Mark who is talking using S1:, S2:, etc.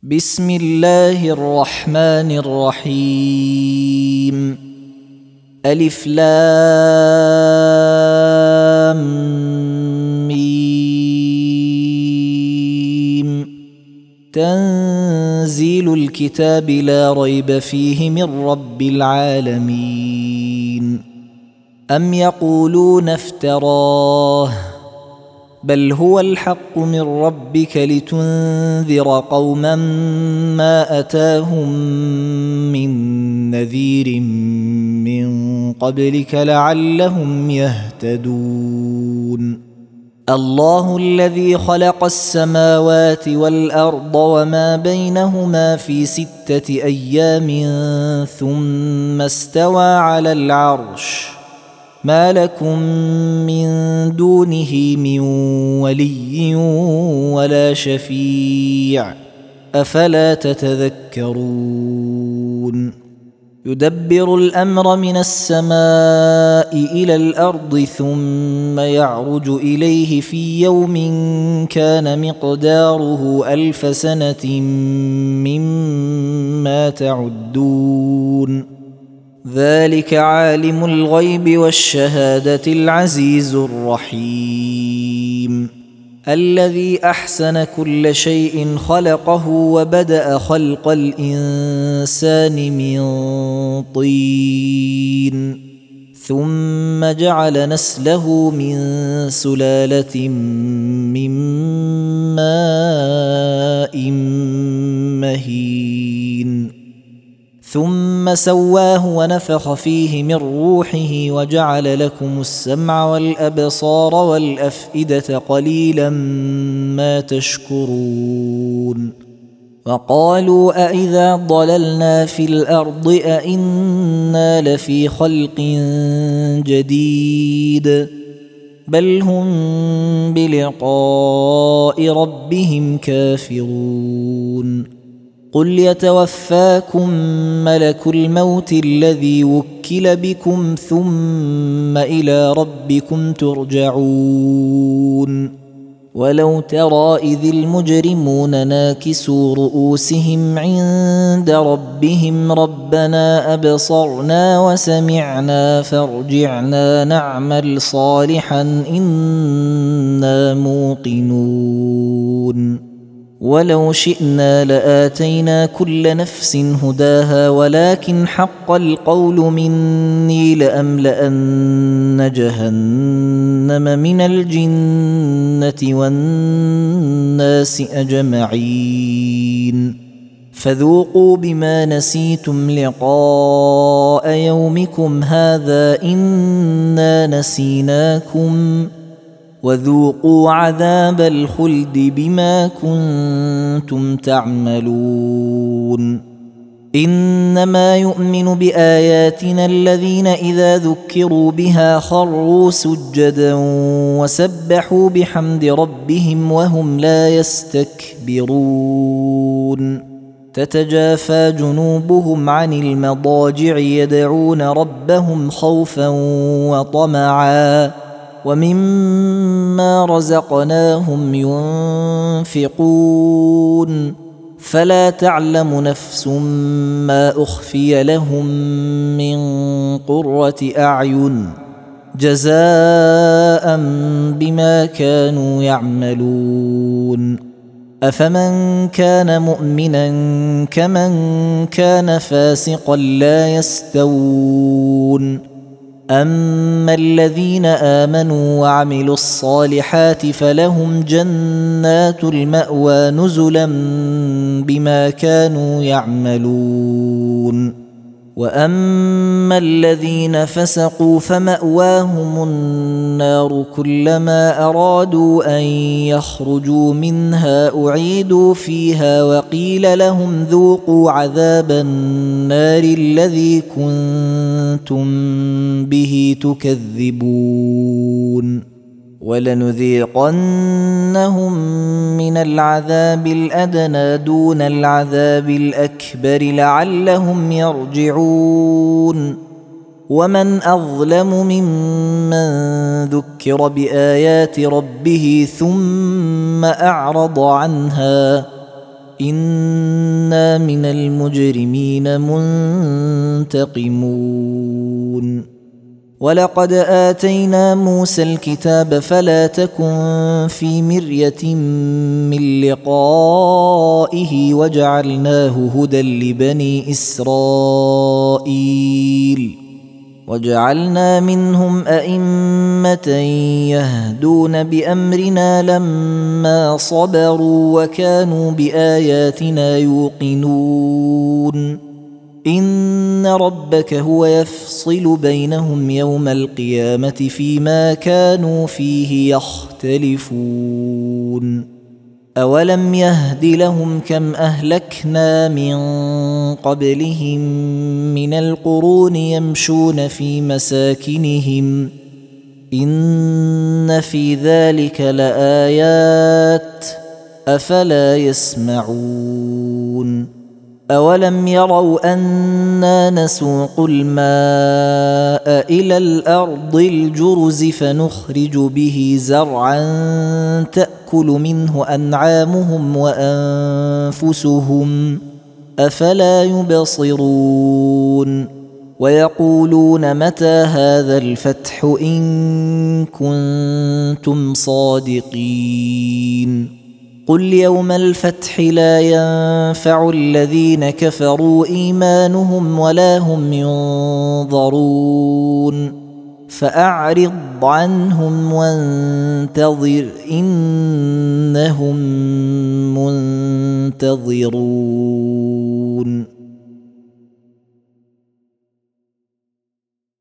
S1: بسم الله الرحمن الرحيم. ألف لام ميم. تنزيل الكتاب لا ريب فيه من رب العالمين. أم يقولون افتراه بل هو الحق من ربك لتنذر قوما ما أتاهم من نذير من قبلك لعلهم يهتدون. الله الذي خلق السماوات والأرض وما بينهما في 6 أيام ثم استوى على العرش ما لكم من دونه من ولي ولا شفيع أفلا تتذكرون. يدبر الأمر من السماء إلى الأرض ثم يعرج إليه في يوم كان مقداره 1000 سنة مما تعدون. ذلك عالم الغيب والشهادة العزيز الرحيم. الذي أحسن كل شيء خلقه وبدأ خلق الإنسان من طين ثم جعل نسله من سلالة من ماء مهين ثم سواه ونفخ فيه من روحه وجعل لكم السمع والأبصار والأفئدة قليلا ما تشكرون. وقالوا أإذا ضللنا في الأرض أإنا لفي خلق جديد بل هم بلقاء ربهم كافرون. قل يتوفاكم ملك الموت الذي وكل بكم ثم إلى ربكم ترجعون. ولو ترى إذ المجرمون ناكسوا رؤوسهم عند ربهم ربنا أبصرنا وسمعنا فارجعنا نعمل صالحا إنا موقنون. ولو شئنا لآتينا كل نفس هداها ولكن حق القول مني لأملأن جهنم من الجنة والناس أجمعين. فذوقوا بما نسيتم لقاء يومكم هذا إنا نسيناكم وذوقوا عذاب الخلد بما كنتم تعملون. إنما يؤمن بآياتنا الذين إذا ذكروا بها خروا سجدا وسبحوا بحمد ربهم وهم لا يستكبرون. تتجافى جنوبهم عن المضاجع يدعون ربهم خوفا وطمعا ومما رزقناهم ينفقون. فلا تعلم نفس ما أخفي لهم من قرة أعين جزاء بما كانوا يعملون. أفمن كان مؤمنا كمن كان فاسقا لا يستوون. أما الذين آمنوا وعملوا الصالحات فلهم جنات المأوى نزلا بما كانوا يعملون. وأما الذين فسقوا فمأواهم النار كلما أرادوا أن يخرجوا منها أعيدوا فيها وقيل لهم ذوقوا عذاب النار الذي كنتم به تكذبون. ولنذيقنهم من العذاب الأدنى دون العذاب الأكبر لعلهم يرجعون. ومن أظلم ممن ذكر بآيات ربه ثم أعرض عنها إنا من المجرمين منتقمون ولقد آتينا موسى الكتاب فلا تكن في مرية من لقائه وجعلناه هدى لبني إسرائيل وجعلنا منهم أئمة يهدون بأمرنا لما صبروا وكانوا بآياتنا يوقنون إن ربك هو يفصل بينهم يوم القيامة فيما كانوا فيه يختلفون أولم يهد لهم كم أهلكنا من قبلهم من القرون يمشون في مساكنهم إن في ذلك لآيات أفلا يسمعون أولم يروا أنا نسوق الماء إلى الأرض الجرز فنخرج به زرعا تأكل منه أنعامهم وأنفسهم أفلا يبصرون ويقولون متى هذا الفتح إن كنتم صادقين قل يوم الفتح لا ينفع الذين كفروا إيمانهم ولا هم ينظرون فأعرض عنهم وانتظر إنهم منتظرون